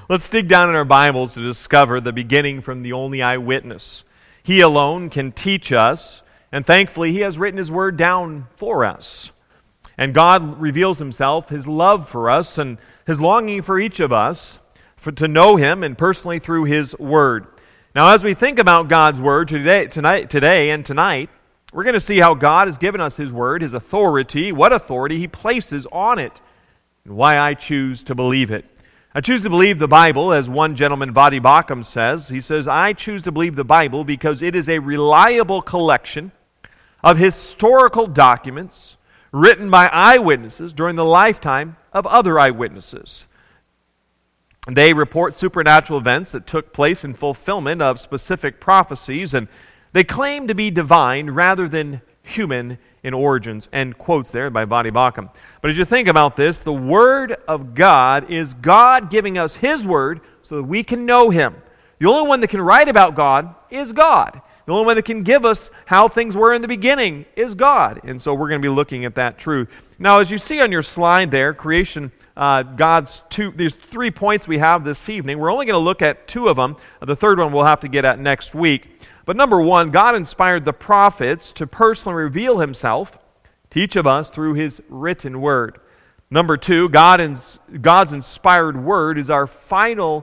Let's dig down in our Bibles to discover the beginning from the only eyewitness. He alone can teach us, and thankfully He has written His Word down for us. And God reveals Himself, His love for us, and His longing for each of us to know Him, and personally through His Word. Now, as we think about God's Word today and tonight, we're going to see how God has given us His Word, His authority, what authority He places on it, and why I choose to believe it. I choose to believe the Bible, as one gentleman, Voddie Baucham, says. He says, I choose to believe the Bible because it is a reliable collection of historical documents written by eyewitnesses during the lifetime of other eyewitnesses. They report supernatural events that took place in fulfillment of specific prophecies, and they claim to be divine rather than human in origins. End quotes there by Voddie Baucham. But as you think about this, the Word of God is God giving us His Word so that we can know Him. The only one that can write about God is God. The only one that can give us how things were in the beginning is God. And so we're going to be looking at that truth. Now, as you see on your slide there, creation, there's 3 points we have this evening. We're only going to look at 2 of them. The third one we'll have to get at next week. But number 1, God inspired the prophets to personally reveal Himself to each of us through His written Word. Number 2, God's inspired Word is our final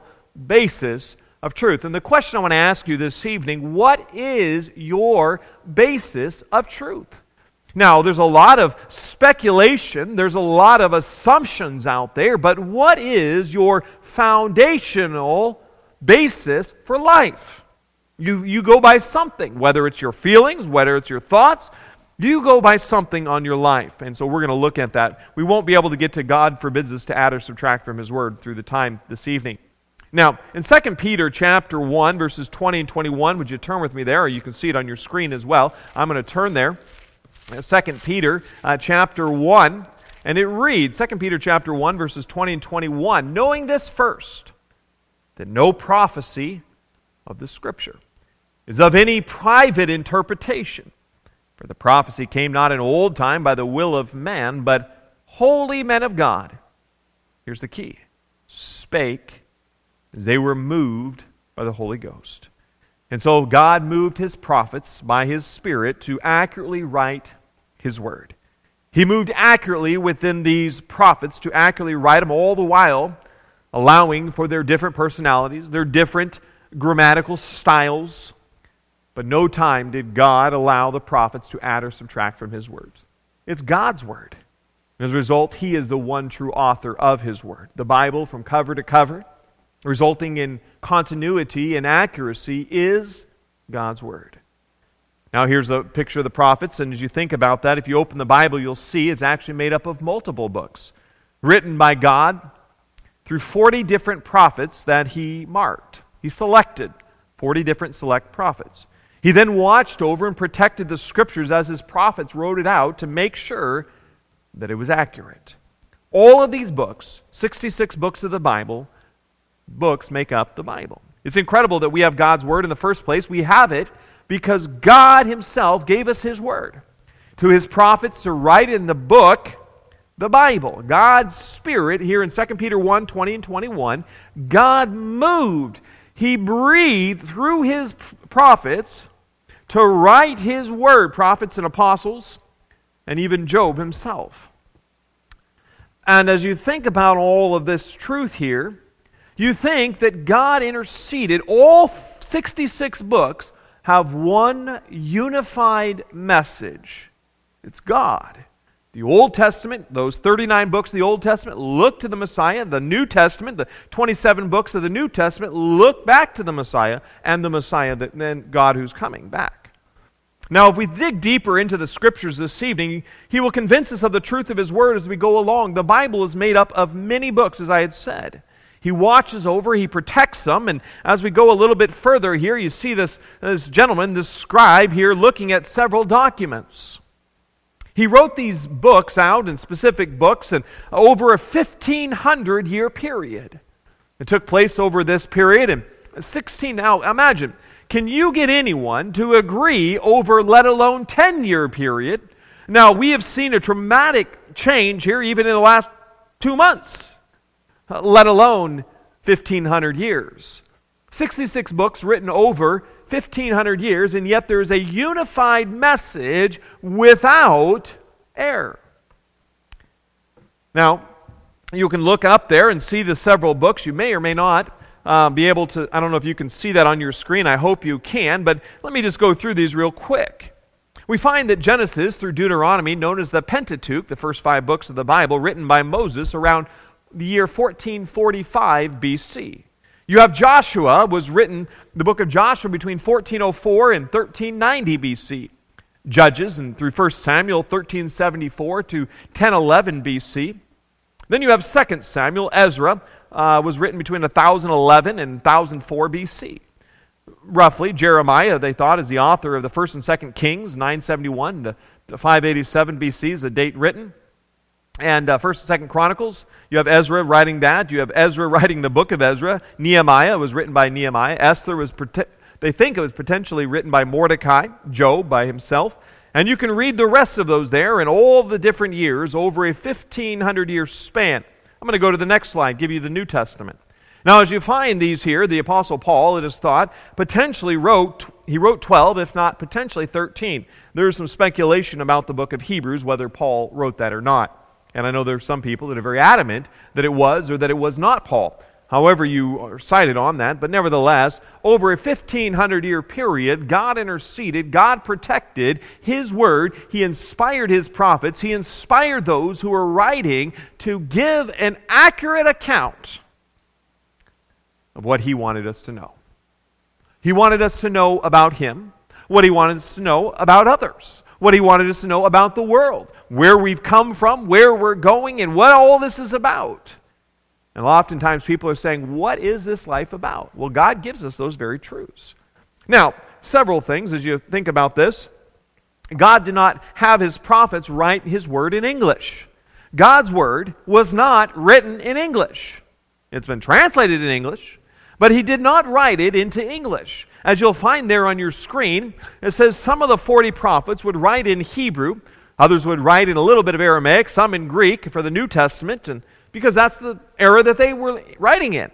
basis of truth. And the question I want to ask you this evening, what is your basis of truth? Now, there's a lot of speculation, there's a lot of assumptions out there, but what is your foundational basis for life? You go by something, whether it's your feelings, whether it's your thoughts, you go by something on your life. And so we're going to look at that. We won't be able to get to God forbids us to add or subtract from His Word through the time this evening. Now, in 2 Peter chapter 1, verses 20 and 21, would you turn with me there, or you can see it on your screen as well. I'm going to turn there. 2 Peter chapter 1, and it reads, 2 Peter chapter 1, verses 20 and 21, knowing this first, that no prophecy of the Scripture is of any private interpretation. For the prophecy came not in old time by the will of man, but holy men of God, here's the key, spake as they were moved by the Holy Ghost. And so God moved His prophets by His Spirit to accurately write His Word. He moved accurately within these prophets to accurately write them, all the while allowing for their different personalities, their different grammatical styles. But no time did God allow the prophets to add or subtract from His words. It's God's Word. As a result, He is the one true author of His Word. The Bible, from cover to cover, resulting in continuity and accuracy, is God's Word. Now here's a picture of the prophets, and as you think about that, if you open the Bible, you'll see it's actually made up of multiple books, written by God through 40 different prophets that He marked. He selected 40 different select prophets. He then watched over and protected the Scriptures as His prophets wrote it out to make sure that it was accurate. All of these books, 66 books of the Bible, books make up the Bible. It's incredible that we have God's Word in the first place. We have it because God Himself gave us His Word to His prophets to write in the book, the Bible. God's Spirit, here in 2 Peter 1, 20 and 21, God moved. He breathed through His prophets to write His Word, prophets and apostles, and even Job himself. And as you think about all of this truth here, you think that God interceded. All 66 books have one unified message. It's God. The Old Testament, those 39 books of the Old Testament, look to the Messiah. The New Testament, the 27 books of the New Testament, look back to the Messiah and the Messiah, then God who's coming back. Now, if we dig deeper into the Scriptures this evening, He will convince us of the truth of His Word as we go along. The Bible is made up of many books, as I had said. He watches over, He protects them, and as we go a little bit further here, you see this gentleman, this scribe here, looking at several documents. He wrote these books out in specific books and over a 1,500-year period. It took place over this period, and 16, now imagine, can you get anyone to agree over let alone 10-year period? Now, we have seen a dramatic change here even in the last 2 months, let alone 1,500 years. 66 books written over 1,500 years, and yet there's a unified message without error. Now, you can look up there and see the several books. You may or may not be able to, I don't know if you can see that on your screen. I hope you can, but let me just go through these real quick. We find that Genesis through Deuteronomy, known as the Pentateuch, the first 5 books of the Bible, written by Moses around the year 1445 BC. You have Joshua, was written, the book of Joshua, between 1404 and 1390 BC. Judges, and through 1 Samuel, 1374 to 1011 BC. Then you have 2 Samuel. Ezra was written between 1011 and 1004 BC. Roughly, Jeremiah, they thought, is the author of the 1st and 2nd Kings, 971 to 587 BC is the date written. And 1st and 2nd Chronicles, you have Ezra writing that. You have Ezra writing the book of Ezra. Nehemiah was written by Nehemiah. Esther was, they think it was potentially written by Mordecai. Job by himself. And you can read the rest of those there in all the different years over a 1,500-year span. I'm going to go to the next slide, give you the New Testament. Now, as you find these here, the Apostle Paul, it is thought, potentially wrote 12, if not potentially 13. There's some speculation about the book of Hebrews, whether Paul wrote that or not. And I know there's some people that are very adamant that it was or that it was not Paul. However you are cited on that, but nevertheless, over a 1,500-year period, God interceded, God protected His Word, He inspired His prophets, He inspired those who were writing to give an accurate account of what He wanted us to know. He wanted us to know about Him, what He wanted us to know about others, what He wanted us to know about the world, where we've come from, where we're going, and what all this is about. And oftentimes people are saying, what is this life about? Well, God gives us those very truths. Now, several things as you think about this. God did not have His prophets write His Word in English. God's Word was not written in English. It's been translated in English, but He did not write it into English. As you'll find there on your screen, it says some of the 40 prophets would write in Hebrew, others would write in a little bit of Aramaic, some in Greek for the New Testament, and because that's the era that they were writing in.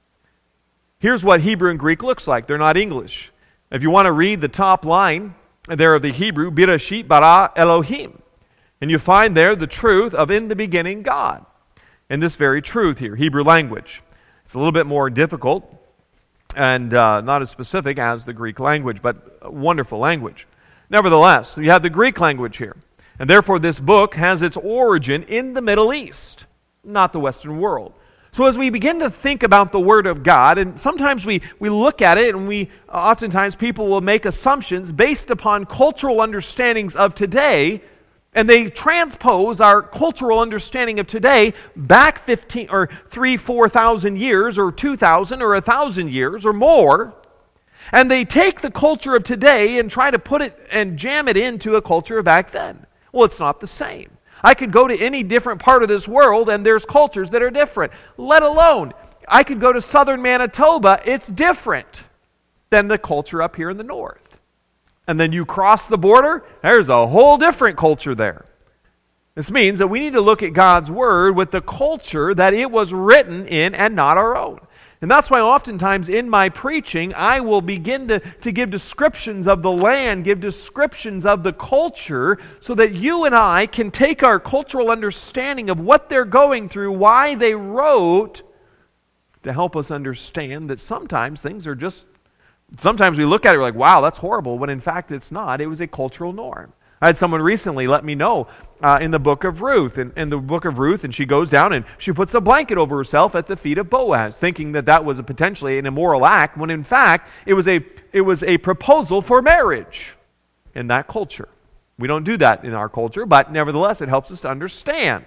Here's what Hebrew and Greek looks like. They're not English. If you want to read the top line there of the Hebrew, Bereshit bara Elohim. And you find there the truth of in the beginning God. And this very truth here, Hebrew language. It's a little bit more difficult and not as specific as the Greek language, but a wonderful language. Nevertheless, you have the Greek language here. And therefore this book has its origin in the Middle East, not the Western world. So as we begin to think about the Word of God, and sometimes we look at it and oftentimes people will make assumptions based upon cultural understandings of today, and they transpose our cultural understanding of today back 15 or 4,000 years or 2,000 or 1,000 years or more, and they take the culture of today and try to put it and jam it into a culture of back then. Well, it's not the same. I could go to any different part of this world and there's cultures that are different. Let alone, I could go to southern Manitoba, it's different than the culture up here in the north. And then you cross the border, there's a whole different culture there. This means that we need to look at God's Word with the culture that it was written in and not our own. And that's why oftentimes in my preaching, I will begin to give descriptions of the land, give descriptions of the culture, so that you and I can take our cultural understanding of what they're going through, why they wrote, to help us understand that sometimes things are just, sometimes we look at it like, wow, that's horrible, when in fact it's not. It was a cultural norm. I had someone recently let me know in the book of Ruth, in the book of Ruth, and she goes down and she puts a blanket over herself at the feet of Boaz, thinking that that was potentially an immoral act, when in fact it was a proposal for marriage in that culture. We don't do that in our culture, but nevertheless it helps us to understand.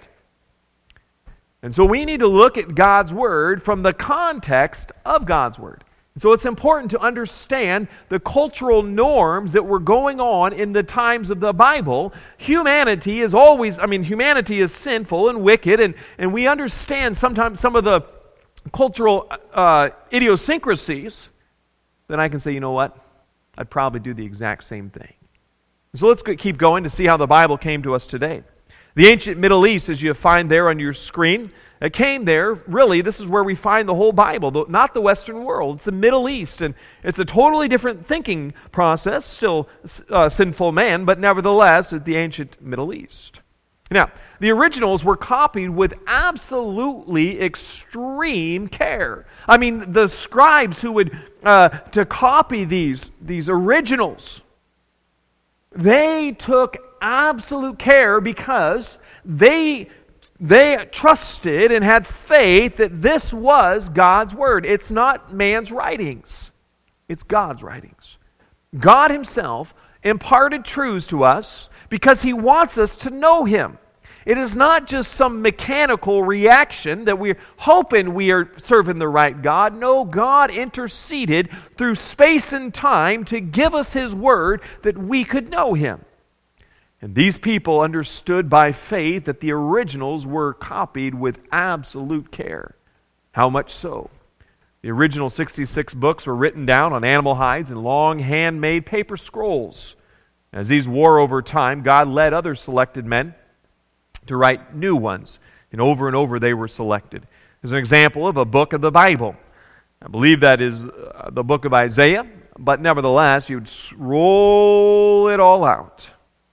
And so we need to look at God's Word from the context of God's Word. So it's important to understand the cultural norms that were going on in the times of the Bible. Humanity is humanity is sinful and wicked, and we understand sometimes some of the cultural idiosyncrasies. Then I can say, you know what? I'd probably do the exact same thing. So let's keep going to see how the Bible came to us today. The ancient Middle East, as you find there on your screen, It came there, really, this is where we find the whole Bible, not the Western world. It's the Middle East, and it's a totally different thinking process, still sinful man, but nevertheless, it's the ancient Middle East. Now, the originals were copied with absolutely extreme care. I mean, the scribes who would to copy these originals, they took absolute care because they trusted and had faith that this was God's Word. It's not man's writings. It's God's writings. God Himself imparted truths to us because He wants us to know Him. It is not just some mechanical reaction that we're hoping we are serving the right God. No, God interceded through space and time to give us His Word that we could know Him. And these people understood by faith that the originals were copied with absolute care. How much so? The original 66 books were written down on animal hides and long handmade paper scrolls. As these wore over time, God led other selected men to write new ones. And over they were selected. As an example of a book of the Bible. I believe that is the book of Isaiah, but nevertheless, you'd roll it all out.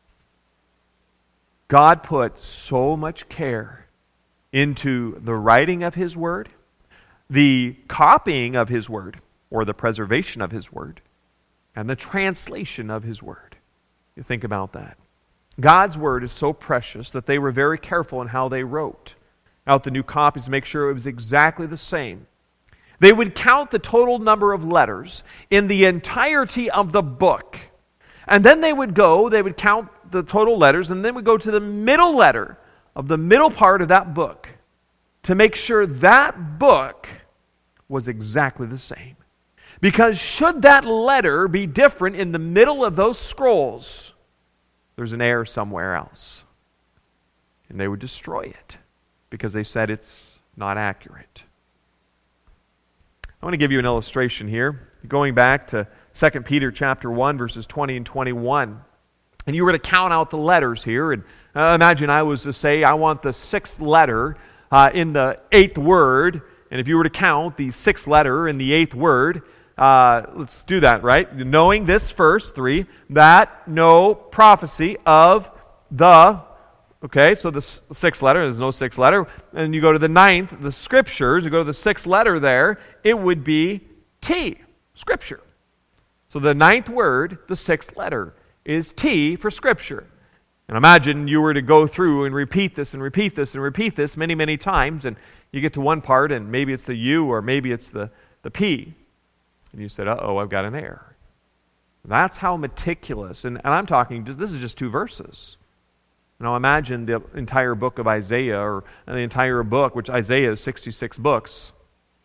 God put so much care into the writing of His Word, the copying of His Word, or the preservation of His Word, and the translation of His Word. You think about that. God's Word is so precious that they were very careful in how they wrote out the new copies to make sure it was exactly the same. They would count the total number of letters in the entirety of the book. And then they would count the total letters, and then would go to the middle letter of the middle part of that book to make sure that book was exactly the same. Because should that letter be different in the middle of those scrolls, there's an error somewhere else. And they would destroy it because they said it's not accurate. I want to give you an illustration here. Going back to 2 Peter chapter 1, verses 20 and 21. And you were to count out the letters here. And imagine I was to say, I want the 6th letter in the 8th word. And if you were to count the 6th letter in the 8th word, let's do that, right? Knowing this first, 3, that no prophecy of the, okay, so the 6th letter, there's no 6th letter. And you go to the 9th, the scriptures, you go to the 6th letter there, it would be T, scripture. So the 9th word, the 6th letter, is T for scripture. And imagine you were to go through and repeat this and repeat this and repeat this many, many times, and you get to one part and maybe it's the U or maybe it's the P. And you said, uh-oh, I've got an error. That's how meticulous, and I'm talking, this is just 2 verses. Now imagine the entire book of Isaiah, or the entire book, which Isaiah is 66 books.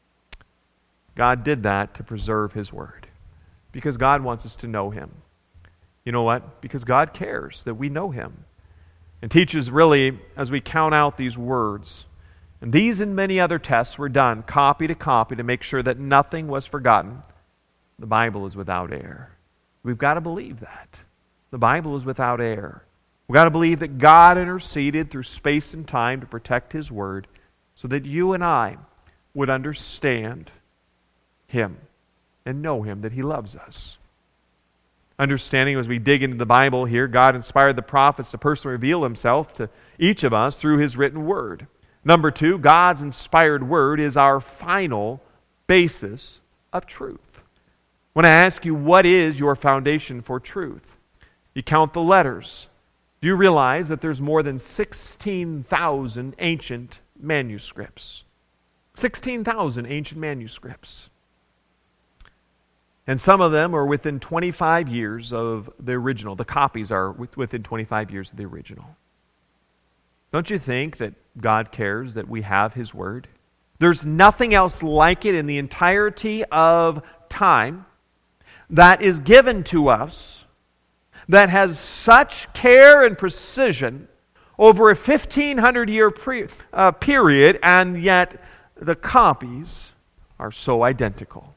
God did that to preserve His Word. Because God wants us to know Him. You know what? Because God cares that we know Him. And teaches really, as we count out these words, and these and many other tests were done, copy to make sure that nothing was forgotten. The Bible is without error. We've got to believe that. The Bible is without error. We've got to believe that God interceded through space and time to protect His Word so that you and I would understand Him and know Him, that He loves us. Understanding as we dig into the Bible here, God inspired the prophets to personally reveal Himself to each of us through His written Word. Number 2, God's inspired Word is our final basis of truth. When I ask you, what is your foundation for truth? You count the letters. Do you realize that there's more than 16,000 ancient manuscripts? 16,000 ancient manuscripts. And some of them are within 25 years of the original. The copies are within 25 years of the original. Don't you think that God cares that we have His Word? There's nothing else like it in the entirety of time that is given to us that has such care and precision over a 1,500-year period, and yet the copies are so identical.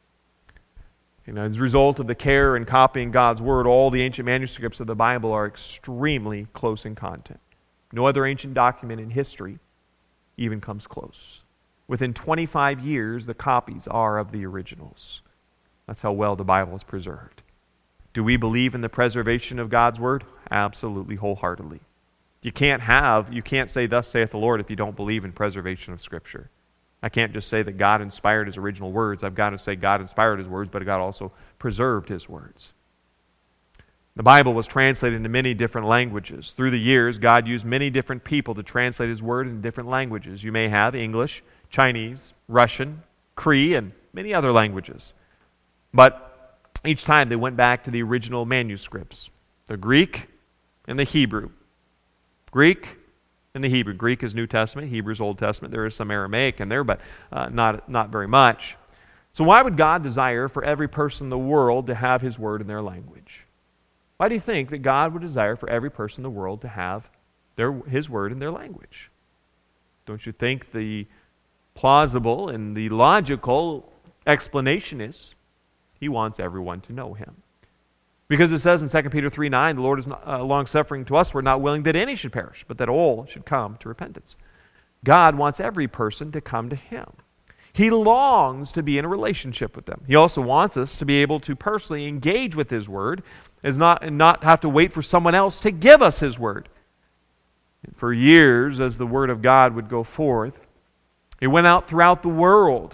As a result of the care in copying God's Word, all the ancient manuscripts of the Bible are extremely close in content. No other ancient document in history even comes close. Within 25 years, the copies are of the originals. That's how well the Bible is preserved. Do we believe in the preservation of God's Word? Absolutely, wholeheartedly. You can't say, "Thus saith the Lord," if you don't believe in preservation of Scripture. I can't just say that God inspired His original words. I've got to say God inspired His words, but God also preserved His words. The Bible was translated into many different languages. Through the years, God used many different people to translate His Word in different languages. You may have English, Chinese, Russian, Cree, and many other languages. But each time they went back to the original manuscripts, the Greek and the Hebrew. Greek and the Hebrew. Greek is New Testament, Hebrew is Old Testament. There is some Aramaic in there, but not very much. So why would God desire for every person in the world to have His Word in their language? Why do you think that God would desire for every person in the world to have His Word in their language? Don't you think the plausible and the logical explanation is He wants everyone to know Him? Because it says in 2 Peter 3:9, the Lord is long-suffering to us. We're not willing that any should perish, but that all should come to repentance. God wants every person to come to Him. He longs to be in a relationship with them. He also wants us to be able to personally engage with His Word and not have to wait for someone else to give us His Word. And for years, as the Word of God would go forth, it went out throughout the world.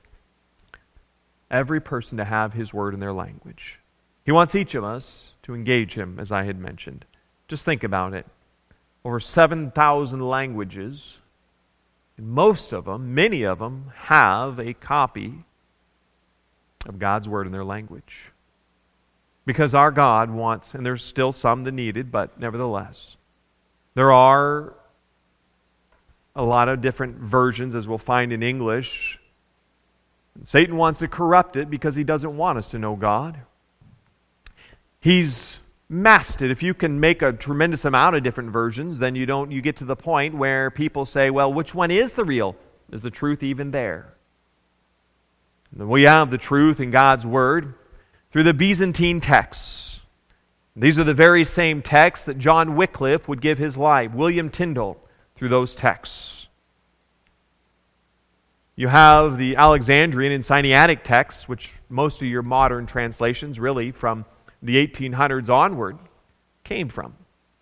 Every person to have His Word in their language. He wants each of us to engage Him, as I had mentioned. Just think about it. Over 7,000 languages, and most of them, many of them, have a copy of God's Word in their language. Because our God wants, and there's still some that need it, but nevertheless, there are a lot of different versions, as we'll find in English. Satan wants to corrupt it because he doesn't want us to know God. He's masked it. If you can make a tremendous amount of different versions, then you get to the point where people say, well, which one is the real? Is the truth even there? And we have the truth in God's Word through the Byzantine texts. These are the very same texts that John Wycliffe would give his life, William Tyndale, through those texts. You have the Alexandrian and Sinaitic texts, which most of your modern translations, really from the 1800s onward, came from.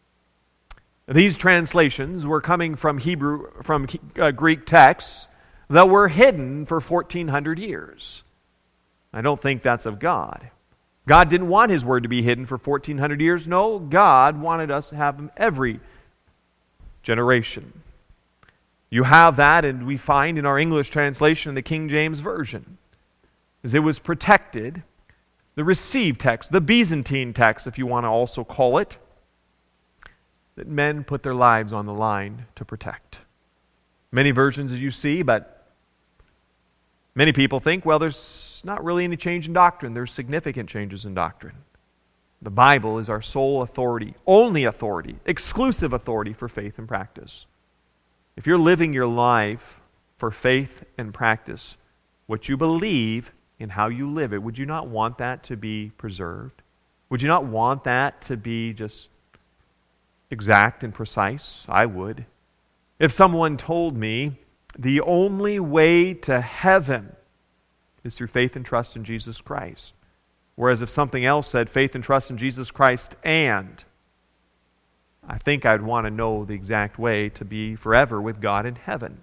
These translations were coming from Greek texts that were hidden for 1,400 years. I don't think that's of God. God didn't want His Word to be hidden for 1,400 years. No, God wanted us to have Him every generation. You have that, and we find in our English translation in the King James Version, as it was protected. The received text, the Byzantine text, if you want to also call it, that men put their lives on the line to protect. Many versions, as you see, but many people think, well, there's not really any change in doctrine. There's significant changes in doctrine. The Bible is our sole authority, only authority, exclusive authority for faith and practice. If you're living your life for faith and practice, what you believe in how you live it, would you not want that to be preserved? Would you not want that to be just exact and precise? I would. If someone told me the only way to heaven is through faith and trust in Jesus Christ, whereas if something else said faith and trust in Jesus Christ and, I think I'd want to know the exact way to be forever with God in heaven.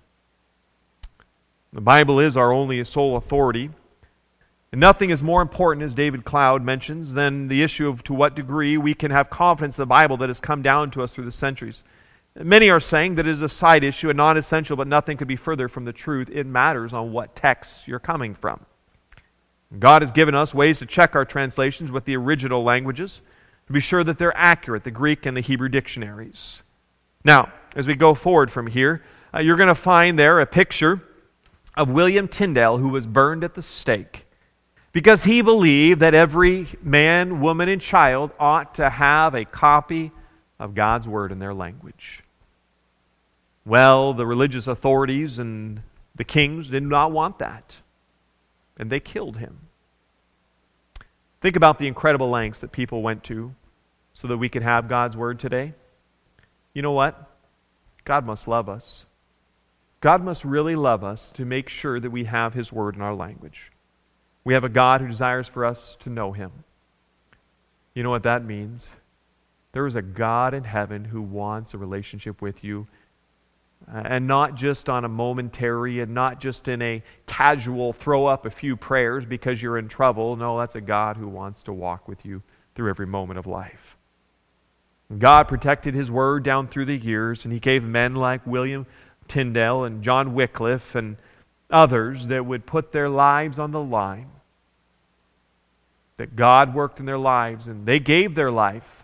The Bible is our only sole authority. And nothing is more important, as David Cloud mentions, than the issue of to what degree we can have confidence in the Bible that has come down to us through the centuries. Many are saying that it is a side issue, a non-essential, but nothing could be further from the truth. It matters on what texts you're coming from. God has given us ways to check our translations with the original languages to be sure that they're accurate, the Greek and the Hebrew dictionaries. Now, as we go forward from here, you're going to find there a picture of William Tyndale, who was burned at the stake, because he believed that every man, woman, and child ought to have a copy of God's Word in their language. Well, the religious authorities and the kings did not want that, and they killed him. Think about the incredible lengths that people went to so that we could have God's Word today. You know what? God must love us. God must really love us to make sure that we have His Word in our language. We have a God who desires for us to know Him. You know what that means? There is a God in heaven who wants a relationship with you, and not just on a momentary and not just in a casual throw up a few prayers because you're in trouble. No, that's a God who wants to walk with you through every moment of life. God protected His Word down through the years, and He gave men like William Tyndale and John Wycliffe and others that would put their lives on the line. That God worked in their lives, and they gave their life.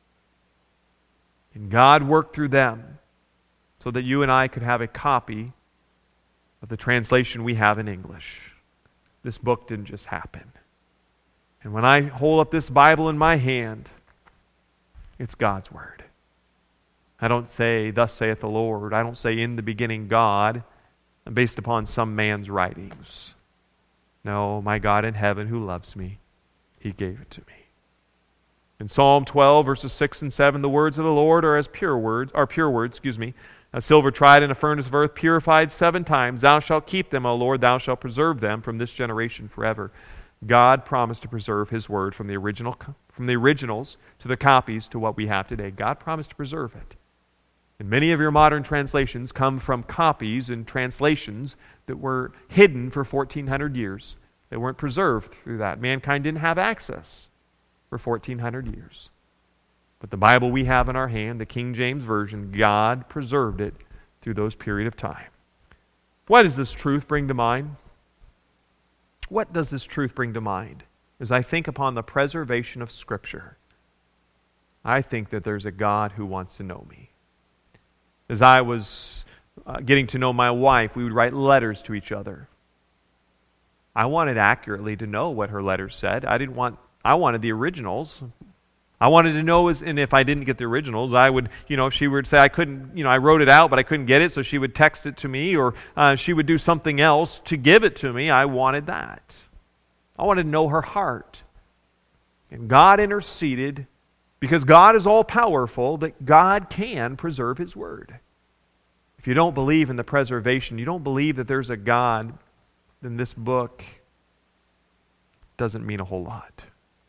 And God worked through them so that you and I could have a copy of the translation we have in English. This book didn't just happen. And when I hold up this Bible in my hand, it's God's Word. I don't say, "Thus saith the Lord." I don't say, "In the beginning God," based upon some man's writings. No, my God in heaven who loves me, He gave it to me. In Psalm 12, verses 6 and 7, the words of the Lord are pure words, a silver tried in a furnace of earth, purified 7 times. Thou shalt keep them, O Lord, thou shalt preserve them from this generation forever. God promised to preserve His Word from the originals to the copies to what we have today. God promised to preserve it. And many of your modern translations come from copies and translations that were hidden for 1,400 years. They weren't preserved through that. Mankind didn't have access for 1,400 years. But the Bible we have in our hand, the King James Version, God preserved it through those period of time. What does this truth bring to mind? What does this truth bring to mind? As I think upon the preservation of Scripture, I think that there's a God who wants to know me. As I was getting to know my wife, we would write letters to each other. I wanted accurately to know what her letters said. I wanted the originals. I wanted to know, and if I didn't get the originals, I would, if she would say I couldn't, I wrote it out, but I couldn't get it, so she would text it to me, or she would do something else to give it to me. I wanted that. I wanted to know her heart. And God interceded, because God is all-powerful, that God can preserve His Word. If you don't believe in the preservation, you don't believe that there's a God, then this book doesn't mean a whole lot.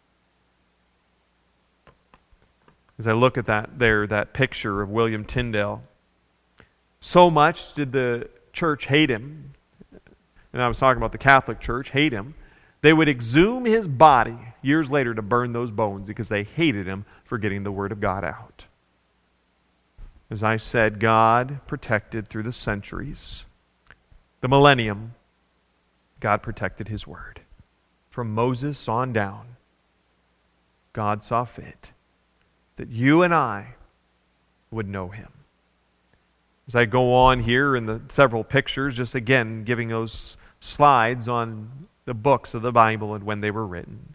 As I look at that picture of William Tyndale, so much did the church hate him, and I was talking about the Catholic Church, hate him, they would exhume his body years later to burn those bones because they hated him for getting the Word of God out. As I said, God protected through the centuries. The millennium, God protected His Word. From Moses on down, God saw fit that you and I would know Him. As I go on here in the several pictures, just again giving those slides on the books of the Bible and when they were written.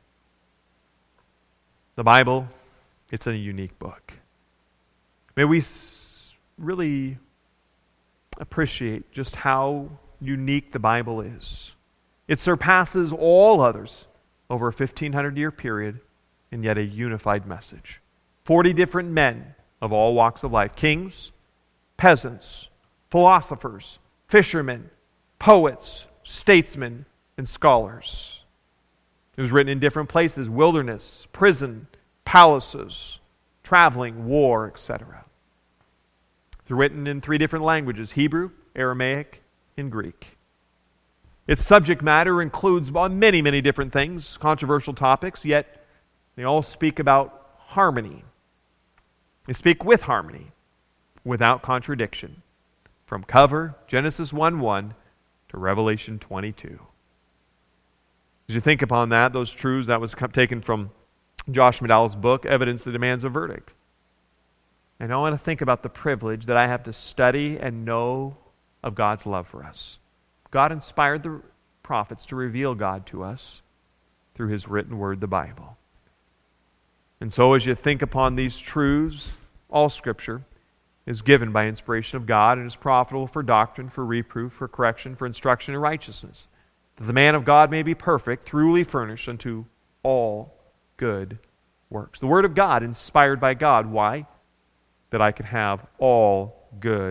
The Bible, it's a unique book. May we really appreciate just how unique the Bible is. It surpasses all others over a 1,500-year period, and yet a unified message. 40 different men of all walks of life. Kings, peasants, philosophers, fishermen, poets, statesmen, and scholars. It was written in different places: wilderness, prison, palaces, traveling, war, etc. It's written in 3 different languages: Hebrew, Aramaic, and Greek. Its subject matter includes many, many different things, controversial topics, yet they all speak about harmony. They speak with harmony, without contradiction. From cover, Genesis 1:1 to Revelation 22. As you think upon that, those truths, that was taken from Josh McDowell's book, Evidence That Demands a Verdict. And I want to think about the privilege that I have to study and know of God's love for us. God inspired the prophets to reveal God to us through His written word, the Bible. And so as you think upon these truths, all Scripture is given by inspiration of God and is profitable for doctrine, for reproof, for correction, for instruction in righteousness, that the man of God may be perfect, thoroughly furnished unto all good works. The Word of God, inspired by God. Why? That I can have all good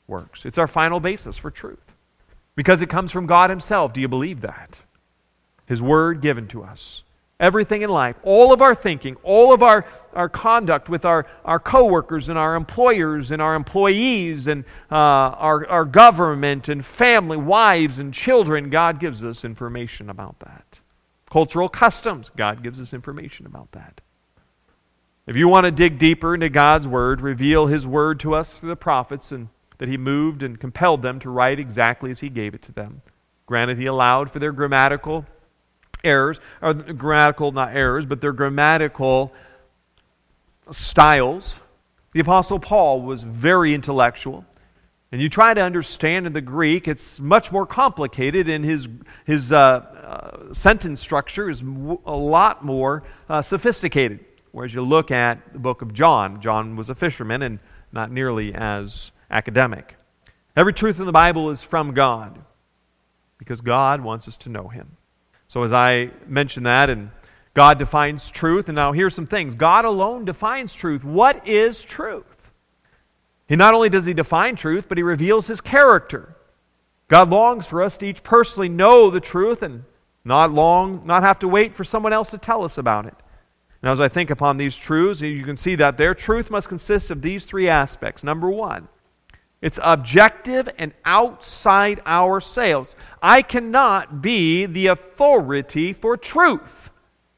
works. It's our final basis for truth. Because it comes from God Himself. Do you believe that? His Word given to us. Everything in life, all of our thinking, all of our conduct with our coworkers and our employers and our employees and our government and family, wives and children, God gives us information about that. Cultural customs, God gives us information about that. If you want to dig deeper into God's Word, reveal His Word to us through the prophets, and that He moved and compelled them to write exactly as He gave it to them. Granted, He allowed for their grammatical errors, or grammatical, not errors, but their grammatical styles. The Apostle Paul was very intellectual. And you try to understand in the Greek, it's much more complicated, and his sentence structure is a lot more sophisticated. Whereas you look at the book of John, John was a fisherman and not nearly as academic. Every truth in the Bible is from God, because God wants us to know Him. So as I mentioned that, and God defines truth, and now here's some things. God alone defines truth. What is truth? He not only does He define truth, but He reveals His character. God longs for us to each personally know the truth and not have to wait for someone else to tell us about it. Now as I think upon these truths, you can see that there, truth must consist of these three aspects. Number one, it's objective and outside ourselves. I cannot be the authority for truth.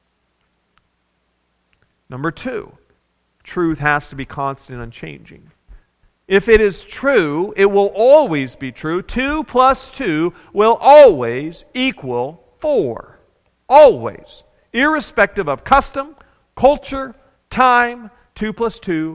Number two, truth has to be constant and unchanging. If it is true, it will always be true. 2 plus 2 will always equal 4. Always. Irrespective of custom, culture, time, 2 plus 2.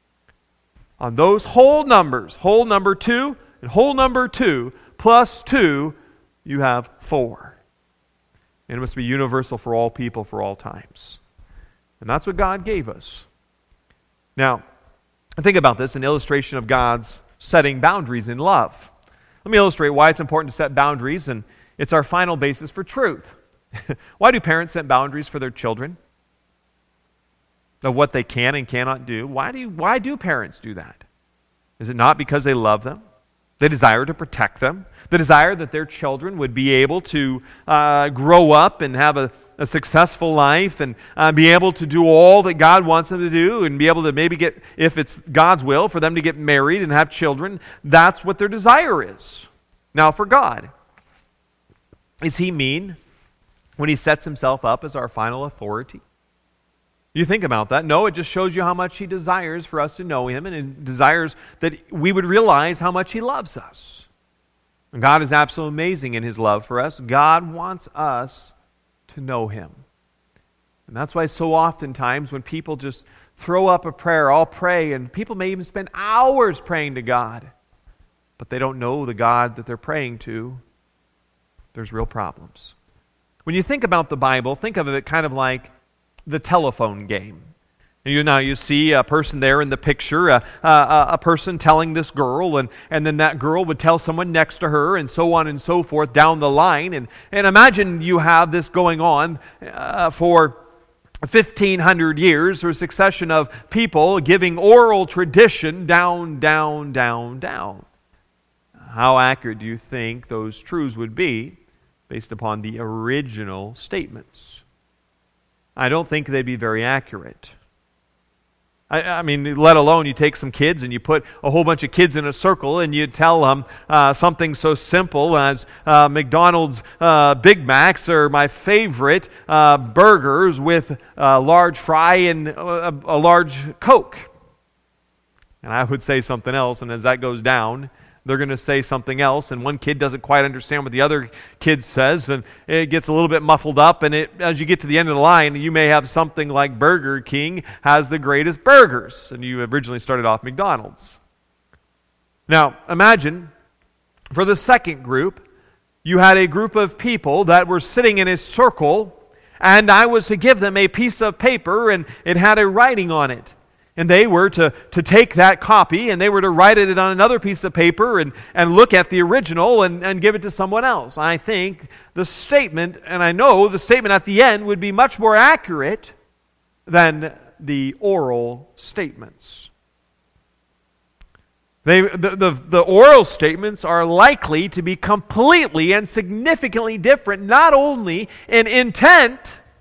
On those whole numbers, whole number 2 and whole number 2 plus 2, you have 4. And it must be universal for all people for all times. And that's what God gave us. Now, think about this, an illustration of God's setting boundaries in love. Let me illustrate why it's important to set boundaries, and it's our final basis for truth. Why do parents set boundaries for their children? Of what they can and cannot do. Why do parents do that? Is it not because they love them? They desire to protect them. The desire that their children would be able to grow up and have a successful life and be able to do all that God wants them to do and be able to maybe get, if it's God's will, for them to get married and have children. That's what their desire is. Now for God, is He mean when He sets Himself up as our final authority? You think about that. No, it just shows you how much He desires for us to know Him, and He desires that we would realize how much He loves us. And God is absolutely amazing in His love for us. God wants us to know Him. And that's why so oftentimes when people just throw up a prayer, I'll pray, and people may even spend hours praying to God, but they don't know the God that they're praying to, there's real problems. When you think about the Bible, think of it kind of like the telephone game. You see a person there in the picture, a person telling this girl, and then that girl would tell someone next to her, and so on and so forth down the line. And imagine you have this going on for 1,500 years, or a succession of people giving oral tradition down, down, down, down. How accurate do you think those truths would be based upon the original statements? I don't think they'd be very accurate. I mean, let alone you take some kids and you put a whole bunch of kids in a circle and you tell them something so simple as McDonald's Big Macs are my favorite burgers with a large fry and a large Coke. And I would say something else, and as that goes down, they're going to say something else, and one kid doesn't quite understand what the other kid says, and it gets a little bit muffled up, and as you get to the end of the line, you may have something like Burger King has the greatest burgers, and you originally started off McDonald's. Now, imagine, for the second group, you had a group of people that were sitting in a circle, and I was to give them a piece of paper, and it had a writing on it. And they were to take that copy and they were to write it on another piece of paper and look at the original and give it to someone else. I think the statement, and I know the statement at the end would be much more accurate than the oral statements. The oral statements are likely to be completely and significantly different, not only in intent,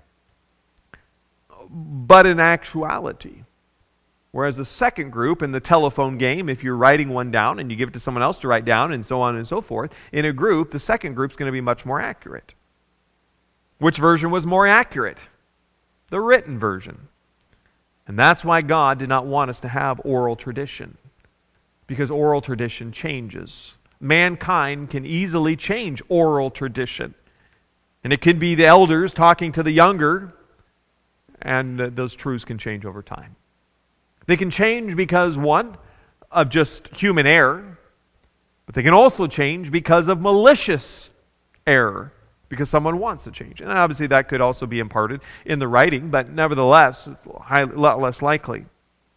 but in actuality. Whereas the second group in the telephone game, if you're writing one down and you give it to someone else to write down and so on and so forth, in a group, the second group's going to be much more accurate. Which version was more accurate? The written version. And that's why God did not want us to have oral tradition. Because oral tradition changes. Mankind can easily change oral tradition. And it could be the elders talking to the younger, and those truths can change over time. They can change because, one, of just human error, but they can also change because of malicious error, because someone wants to change. And obviously that could also be imparted in the writing, but nevertheless, it's a lot less likely.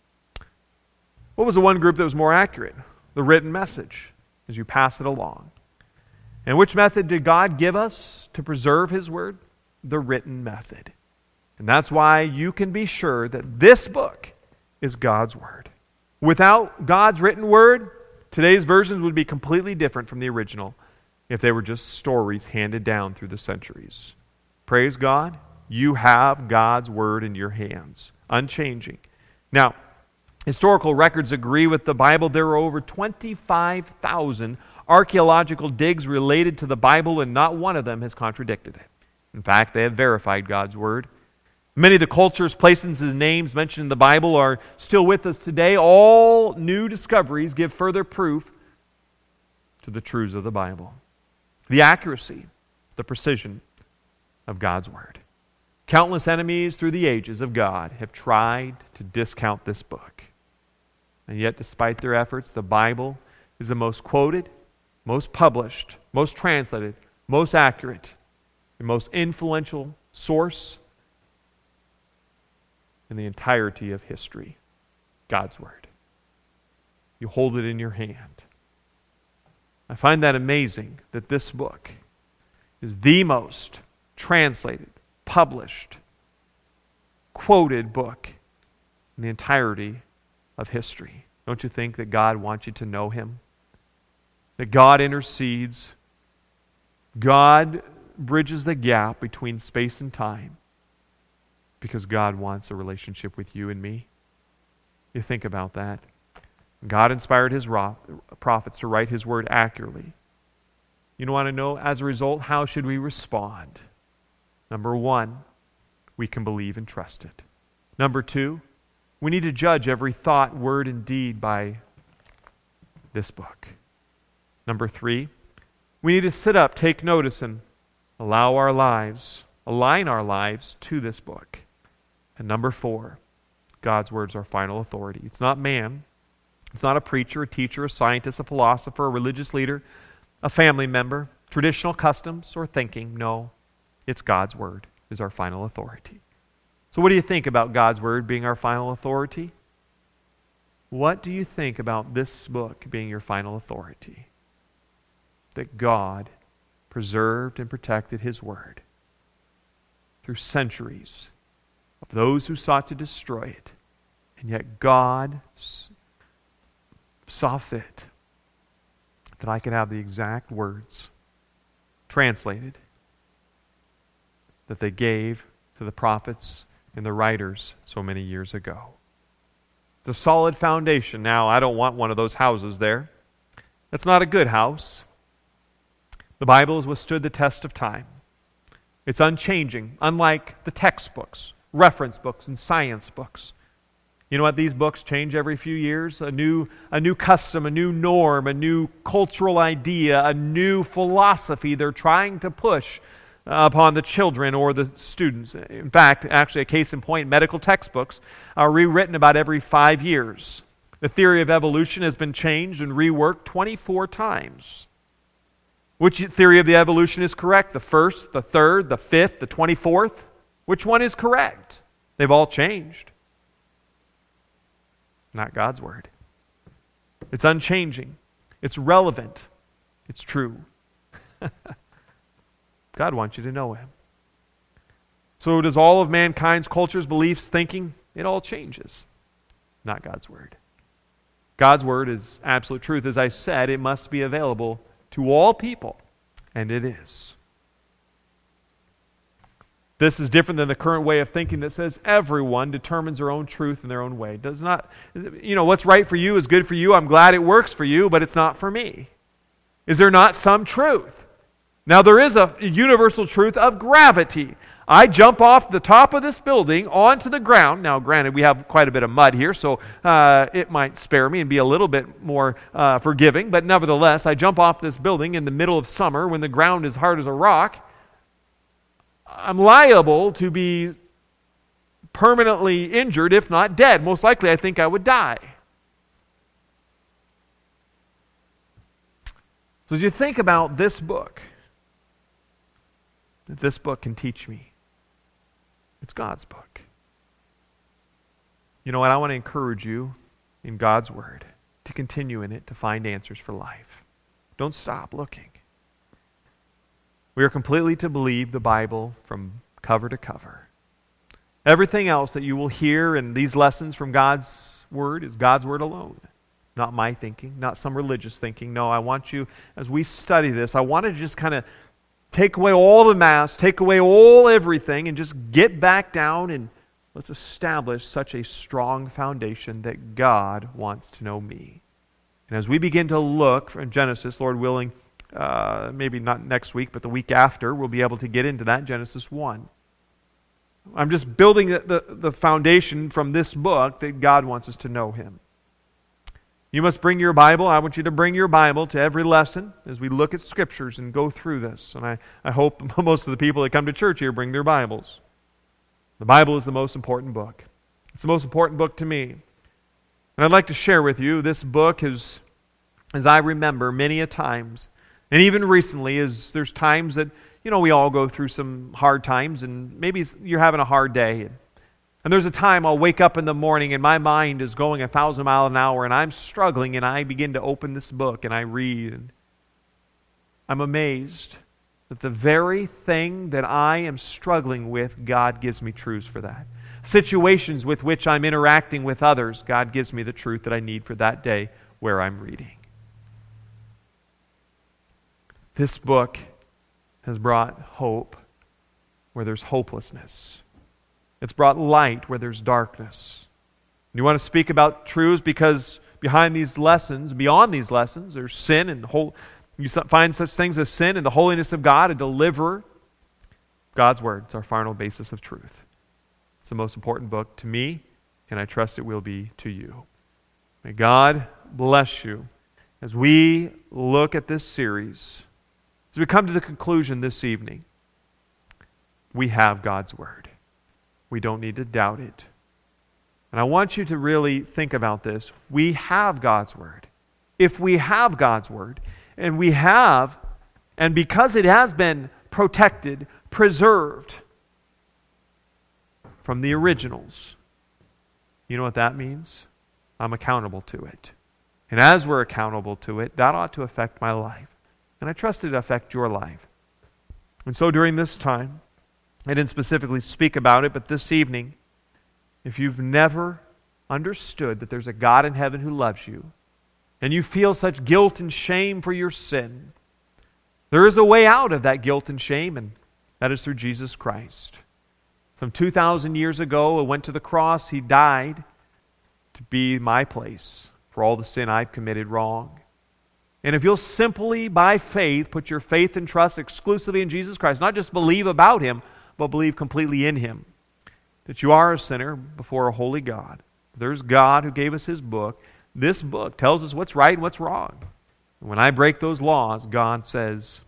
What was the one group that was more accurate? The written message, as you pass it along. And which method did God give us to preserve His Word? The written method. And that's why you can be sure that this book is God's Word. Without God's written Word, today's versions would be completely different from the original if they were just stories handed down through the centuries. Praise God, you have God's Word in your hands, unchanging. Now, historical records agree with the Bible. There are over 25,000 archaeological digs related to the Bible, and not one of them has contradicted it. In fact, they have verified God's Word. Many of the cultures, places, and names mentioned in the Bible are still with us today. All new discoveries give further proof to the truths of the Bible. The accuracy, the precision of God's Word. Countless enemies through the ages of God have tried to discount this book. And yet, despite their efforts, the Bible is the most quoted, most published, most translated, most accurate, and most influential source in the entirety of history. God's Word. You hold it in your hand. I find that amazing that this book is the most translated, published, quoted book in the entirety of history. Don't you think that God wants you to know Him? That God intercedes. God bridges the gap between space and time because God wants a relationship with you and me. You think about that. God inspired His prophets to write His Word accurately. You want to know, as a result, how should we respond? Number one, we can believe and trust it. Number two, we need to judge every thought, word, and deed by this book. Number three, we need to sit up, take notice, and align our lives to this book. And number four, God's Word is our final authority. It's not man. It's not a preacher, a teacher, a scientist, a philosopher, a religious leader, a family member, traditional customs, or thinking. No, it's God's Word is our final authority. So what do you think about God's Word being our final authority? What do you think about this book being your final authority? That God preserved and protected His Word through centuries of those who sought to destroy it, and yet God saw fit that I could have the exact words translated that they gave to the prophets and the writers so many years ago. The solid foundation. Now, I don't want one of those houses there. That's not a good house. The Bible has withstood the test of time. It's unchanging, unlike the textbooks, reference books, and science books. You know what? These books change every few years. A new custom, a new norm, a new cultural idea, a new philosophy they're trying to push upon the children or the students. In fact, actually, a case in point, medical textbooks are rewritten about every 5 years. The theory of evolution has been changed and reworked 24 times. Which theory of the evolution is correct? The first, the third, the fifth, the 24th? Which one is correct? They've all changed. Not God's Word. It's unchanging. It's relevant. It's true. God wants you to know Him. So does all of mankind's cultures, beliefs, thinking? It all changes. Not God's Word. God's Word is absolute truth. As I said, it must be available to all people, and it is. This is different than the current way of thinking that says everyone determines their own truth in their own way. Does not, what's right for you is good for you. I'm glad it works for you, but it's not for me. Is there not some truth? Now, there is a universal truth of gravity. I jump off the top of this building onto the ground. Now, granted, we have quite a bit of mud here, so it might spare me and be a little bit more forgiving. But nevertheless, I jump off this building in the middle of summer when the ground is hard as a rock. I'm liable to be permanently injured, if not dead. Most likely, I think I would die. So as you think about this book, that this book can teach me, it's God's book. You know what? I want to encourage you in God's Word to continue in it to find answers for life. Don't stop looking. We are completely to believe the Bible from cover to cover. Everything else that you will hear in these lessons from God's Word is God's Word alone. Not my thinking, not some religious thinking. No, I want you, as we study this, I want to just kind of take away all the mass, take away all everything, and just get back down and let's establish such a strong foundation that God wants to know me. And as we begin to look from Genesis, Lord willing, maybe not next week, but the week after, we'll be able to get into that, Genesis 1. I'm just building the foundation from this book that God wants us to know Him. You must bring your Bible. I want you to bring your Bible to every lesson as we look at Scriptures and go through this. And I hope most of the people that come to church here bring their Bibles. The Bible is the most important book. It's the most important book to me. And I'd like to share with you this book as I remember many a times. And even recently, as there's times that, we all go through some hard times, and maybe you're having a hard day. And there's a time I'll wake up in the morning and my mind is going 1,000 miles an hour, and I'm struggling, and I begin to open this book and I read. And I'm amazed that the very thing that I am struggling with, God gives me truths for that. Situations with which I'm interacting with others, God gives me the truth that I need for that day where I'm reading. This book has brought hope where there's hopelessness. It's brought light where there's darkness. And you want to speak about truths because behind these lessons, beyond these lessons, there's sin and you find such things as sin and the holiness of God, a deliverer. God's Word is our final basis of truth. It's the most important book to me, and I trust it will be to you. May God bless you as we look at this series. As we come to the conclusion this evening, we have God's Word. We don't need to doubt it. And I want you to really think about this. We have God's Word. If we have God's Word, and because it has been protected, preserved from the originals, you know what that means? I'm accountable to it. And as we're accountable to it, that ought to affect my life. And I trust it to affect your life. And so during this time, I didn't specifically speak about it, but this evening, if you've never understood that there's a God in heaven who loves you, and you feel such guilt and shame for your sin, there is a way out of that guilt and shame, and that is through Jesus Christ. Some 2,000 years ago, He went to the cross. He died to be my place for all the sin I've committed wrong. And if you'll simply, by faith, put your faith and trust exclusively in Jesus Christ, not just believe about Him, but believe completely in Him, that you are a sinner before a holy God. There's God who gave us His book. This book tells us what's right and what's wrong. And when I break those laws, God says,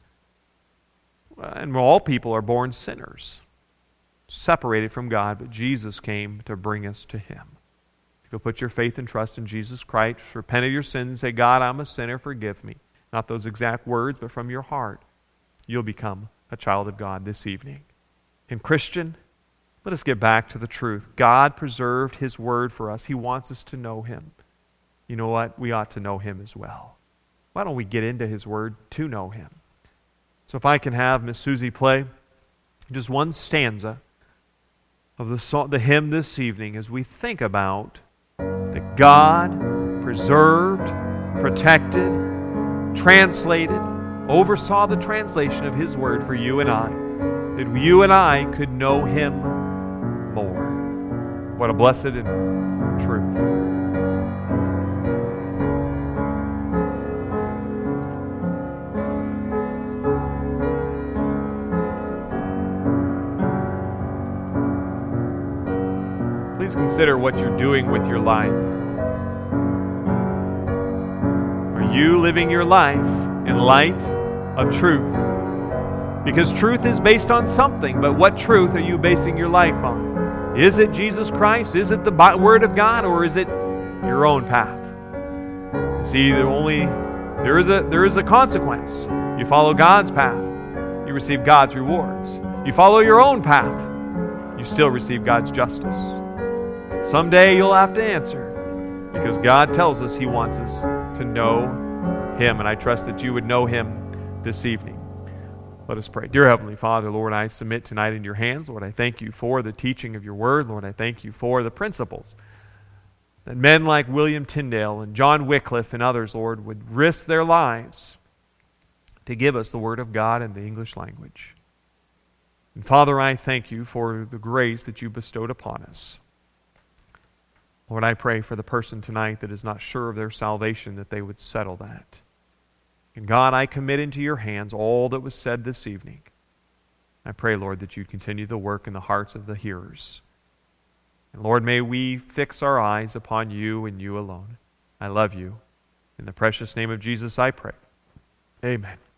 and all people are born sinners, separated from God, but Jesus came to bring us to Him. If you'll put your faith and trust in Jesus Christ, repent of your sins, say, God, I'm a sinner, forgive me. Not those exact words, but from your heart, you'll become a child of God this evening. And Christian, let us get back to the truth. God preserved His Word for us. He wants us to know Him. You know what? We ought to know Him as well. Why don't we get into His Word to know Him? So if I can have Miss Susie play just one stanza of the hymn this evening as we think about that God preserved, protected, translated, oversaw the translation of His Word for you and I, that you and I could know Him more. What a blessed truth. Please consider what you're doing with your life. Are you living your life in light of truth? Because truth is based on something, but what truth are you basing your life on? Is it Jesus Christ? Is it the Word of God? Or is it your own path? See, there is a consequence. You follow God's path, you receive God's rewards. You follow your own path, you still receive God's justice. Someday you'll have to answer, because God tells us He wants us to know Him, and I trust that you would know Him this evening. Let us pray. Dear Heavenly Father, Lord, I submit tonight in your hands. Lord, I thank you for the teaching of your word. Lord, I thank you for the principles that men like William Tyndale and John Wycliffe and others, Lord, would risk their lives to give us the word of God in the English language. And Father, I thank you for the grace that you bestowed upon us. Lord, I pray for the person tonight that is not sure of their salvation, that they would settle that. And God, I commit into your hands all that was said this evening. I pray, Lord, that you continue the work in the hearts of the hearers. And Lord, may we fix our eyes upon you and you alone. I love you. In the precious name of Jesus I pray. Amen.